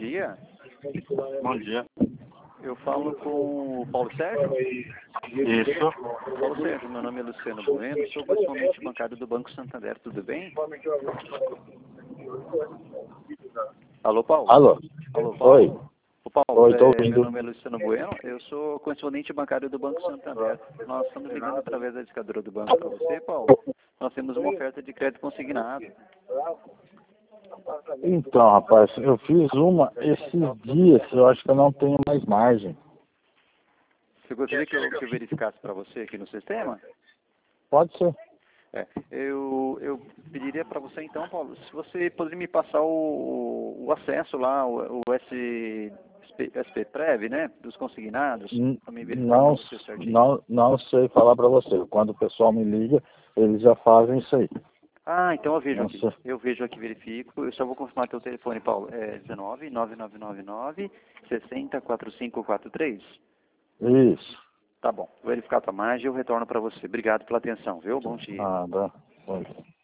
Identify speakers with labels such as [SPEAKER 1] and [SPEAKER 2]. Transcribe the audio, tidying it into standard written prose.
[SPEAKER 1] dia.
[SPEAKER 2] Bom dia.
[SPEAKER 1] Eu falo com o Paulo Sérgio.
[SPEAKER 2] Isso.
[SPEAKER 1] Paulo Sérgio, meu nome é Luciano Bueno, sou correspondente bancário do Banco Santander, tudo bem? Alô, Paulo?
[SPEAKER 2] Alô?
[SPEAKER 1] Alô, Paulo?
[SPEAKER 2] Oi.
[SPEAKER 1] O Paulo,
[SPEAKER 2] Oi, tô ouvindo.
[SPEAKER 1] meu nome é Luciano Bueno, eu sou correspondente bancário do Banco Santander. Nós estamos ligando através da discadora do banco para você, Paulo. Nós temos uma oferta de crédito consignado.
[SPEAKER 2] Então, rapaz, eu fiz uma esses dias, eu acho que eu não tenho mais margem.
[SPEAKER 1] Você gostaria que eu verificasse para você aqui no sistema?
[SPEAKER 2] Pode ser.
[SPEAKER 1] Eu pediria para você então, Paulo, se você poderia me passar o acesso lá, o SP Prev, né, dos consignados, para me verificar para você certinho.
[SPEAKER 2] Não sei falar para você. Quando o pessoal me liga, eles já fazem isso aí.
[SPEAKER 1] Ah, então eu vejo
[SPEAKER 2] Não
[SPEAKER 1] aqui.
[SPEAKER 2] sei.
[SPEAKER 1] Eu vejo aqui, verifico. Eu só vou confirmar teu telefone, Paulo. É 19
[SPEAKER 2] Isso.
[SPEAKER 1] Tá bom. Vou verificar a tua margem e eu retorno para você. Obrigado pela atenção, viu? Bom dia.
[SPEAKER 2] Nada. Oi.